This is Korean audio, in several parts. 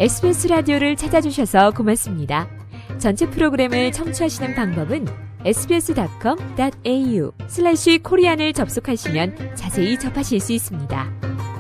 SBS 라디오를 찾아주셔서 고맙습니다. 전체 프로그램을 청취하시는 방법은 sbs.com.au/korean을 접속하시면 자세히 접하실 수 있습니다.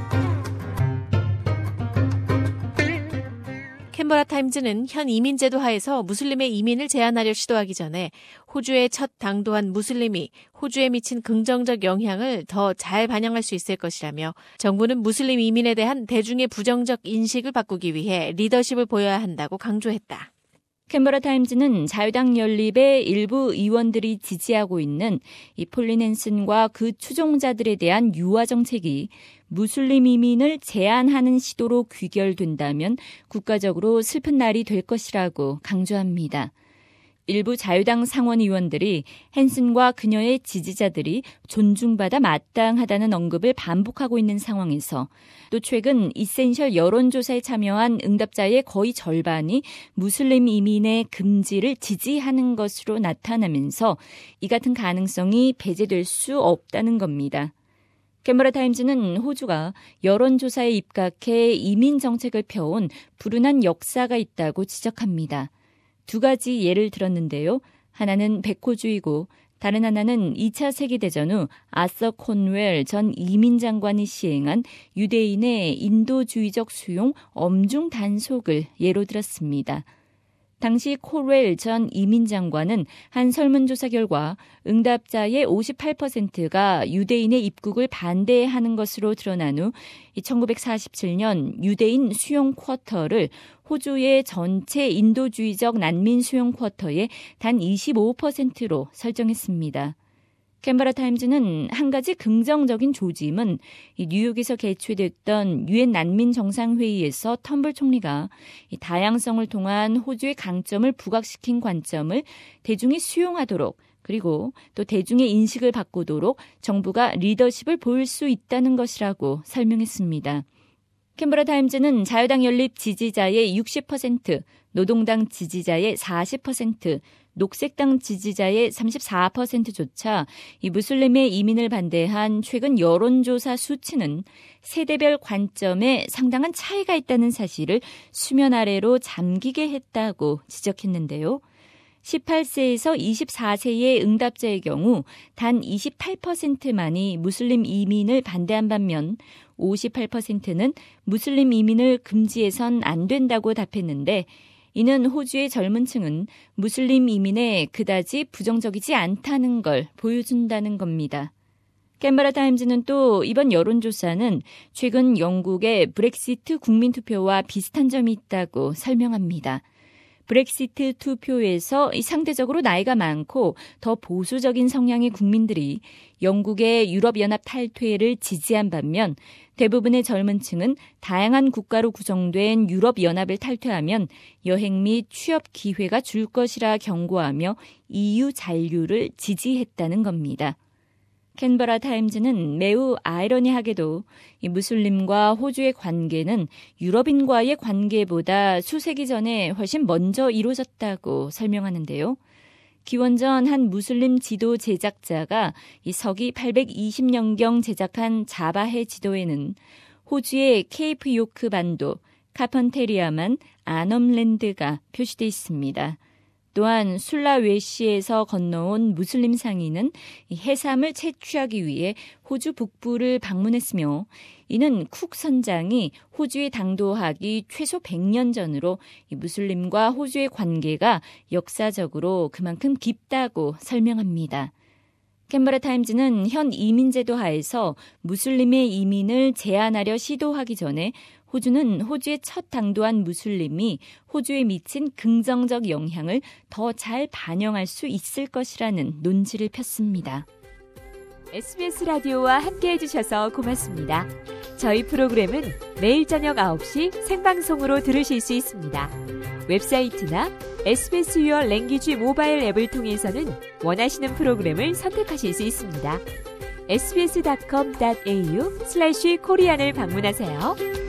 캔버라 타임즈는 현 이민제도 하에서 무슬림의 이민을 제한하려 시도하기 전에 호주의 첫 당도한 무슬림이 호주에 미친 긍정적 영향을 더 잘 반영할 수 있을 것이라며 정부는 무슬림 이민에 대한 대중의 부정적 인식을 바꾸기 위해 리더십을 보여야 한다고 강조했다. 캔버라 타임즈는 자유당 연립의 일부 의원들이 지지하고 있는 이 폴린 헨슨과 그 추종자들에 대한 유화 정책이 무슬림 이민을 제한하는 시도로 귀결된다면 국가적으로 슬픈 날이 될 것이라고 강조합니다. 일부 자유당 상원 의원들이 헨슨과 그녀의 지지자들이 존중받아 마땅하다는 언급을 반복하고 있는 상황에서 또 최근 이센셜 여론조사에 참여한 응답자의 거의 절반이 무슬림 이민의 금지를 지지하는 것으로 나타나면서 이 같은 가능성이 배제될 수 없다는 겁니다. 캔버라 타임즈는 호주가 여론조사에 입각해 이민 정책을 펴온 불운한 역사가 있다고 지적합니다. 두 가지 예를 들었는데요. 하나는 백호주의고 다른 하나는 2차 세계대전 후 아서 콘웰 전 이민장관이 시행한 유대인의 인도주의적 수용 엄중 단속을 예로 들었습니다. 당시 콘웰 전 이민장관은 한 설문조사 결과 응답자의 58%가 유대인의 입국을 반대하는 것으로 드러난 후 1947년 유대인 수용 쿼터를 호주의 전체 인도주의적 난민 수용 쿼터의 단 25%로 설정했습니다. 캔버라 타임즈는 한 가지 긍정적인 조짐은 뉴욕에서 개최됐던 유엔 난민 정상회의에서 텀블 총리가 다양성을 통한 호주의 강점을 부각시킨 관점을 대중이 수용하도록 그리고 또 대중의 인식을 바꾸도록 정부가 리더십을 보일 수 있다는 것이라고 설명했습니다. 캔버라 타임즈는 자유당 연립 지지자의 60%, 노동당 지지자의 40%, 녹색당 지지자의 34%조차 이 무슬림의 이민을 반대한 최근 여론조사 수치는 세대별 관점에 상당한 차이가 있다는 사실을 수면 아래로 잠기게 했다고 지적했는데요. 18세에서 24세의 응답자의 경우 단 28%만이 무슬림 이민을 반대한 반면 58%는 무슬림 이민을 금지해선 안 된다고 답했는데 이는 호주의 젊은 층은 무슬림 이민에 그다지 부정적이지 않다는 걸 보여준다는 겁니다. 캔버라 타임즈는 또 이번 여론조사는 최근 영국의 브렉시트 국민투표와 비슷한 점이 있다고 설명합니다. 브렉시트 투표에서 상대적으로 나이가 많고 더 보수적인 성향의 국민들이 영국의 유럽연합 탈퇴를 지지한 반면 대부분의 젊은 층은 다양한 국가로 구성된 유럽연합을 탈퇴하면 여행 및 취업 기회가 줄 것이라 경고하며 EU 잔류를 지지했다는 겁니다. 캔버라 타임즈는 매우 아이러니하게도 이 무슬림과 호주의 관계는 유럽인과의 관계보다 수세기 전에 훨씬 먼저 이루어졌다고 설명하는데요. 기원전 한 무슬림 지도 제작자가 이 서기 820년경 제작한 자바해 지도에는 호주의 케이프 요크 반도, 카펀테리아만, 아넘랜드가 표시되어 있습니다. 또한 술라웨시에서 건너온 무슬림 상인은 해삼을 채취하기 위해 호주 북부를 방문했으며 이는 쿡 선장이 호주에 당도하기 최소 100년 전으로 무슬림과 호주의 관계가 역사적으로 그만큼 깊다고 설명합니다. 캔버라 타임즈는 현 이민제도 하에서 무슬림의 이민을 제한하려 시도하기 전에 호주는 호주의 첫 당도한 무슬림이 호주에 미친 긍정적 영향을 더 잘 반영할 수 있을 것이라는 논지를 폈습니다. SBS 라디오와 함께해 주셔서 고맙습니다. 저희 프로그램은 매일 저녁 9시 생방송으로 들으실 수 있습니다. 웹사이트나 SBS Your Language 모바일 앱을 통해서는 원하시는 프로그램을 선택하실 수 있습니다. sbs.com.au/korean을 방문하세요.